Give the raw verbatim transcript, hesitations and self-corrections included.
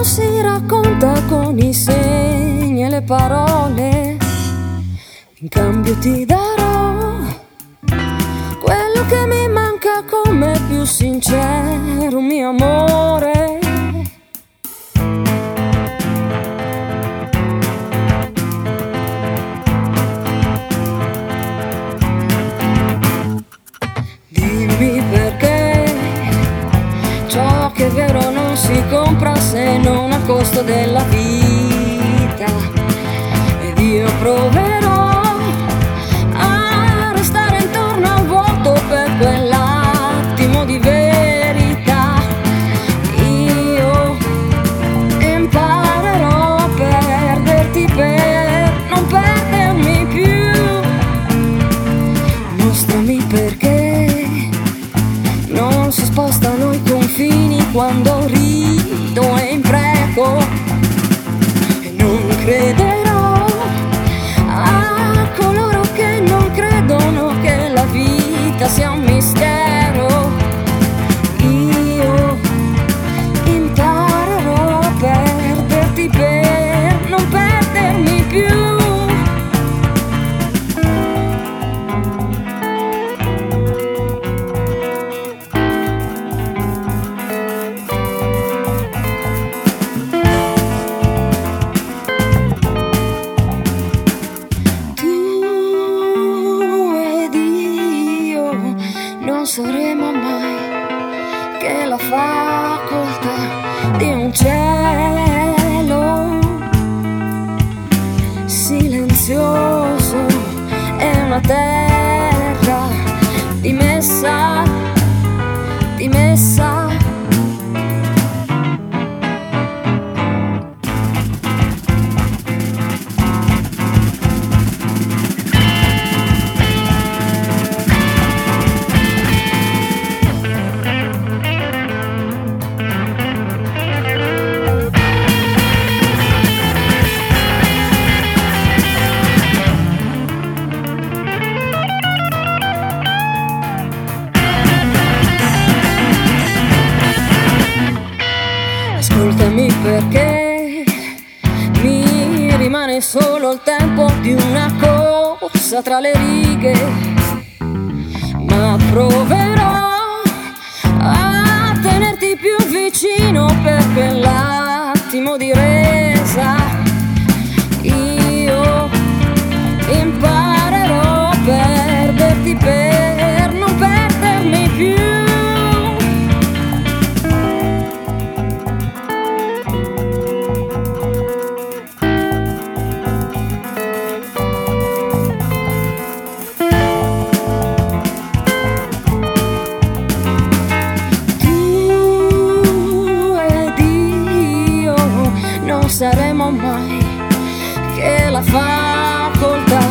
non si racconta con i segni e le parole. In cambio ti darò quello che mi manca, come più sincero mio amore. Dimmi perché ciò che è vero non si compra se non a costo della vita. Ed io proverò a restare intorno al vuoto per quell'attimo di verità. Io imparerò a perderti per non perdermi più. Mostrami perché non si spostano i confini quando rido e impreco. E non crederò a coloro che non credono che la vita sia un mistero. Io imparerò a perderti per non perdermi più. Non saremo mai che la facoltà di un cielo silenzioso e una terra dimessa, dimessa. Ascoltami perché mi rimane solo il tempo di una corsa tra le righe, ma proverò a tenerti più vicino per quell'attimo di resa. Io imparerò a perderti per non perdermi più. Non saremo mai che la facoltà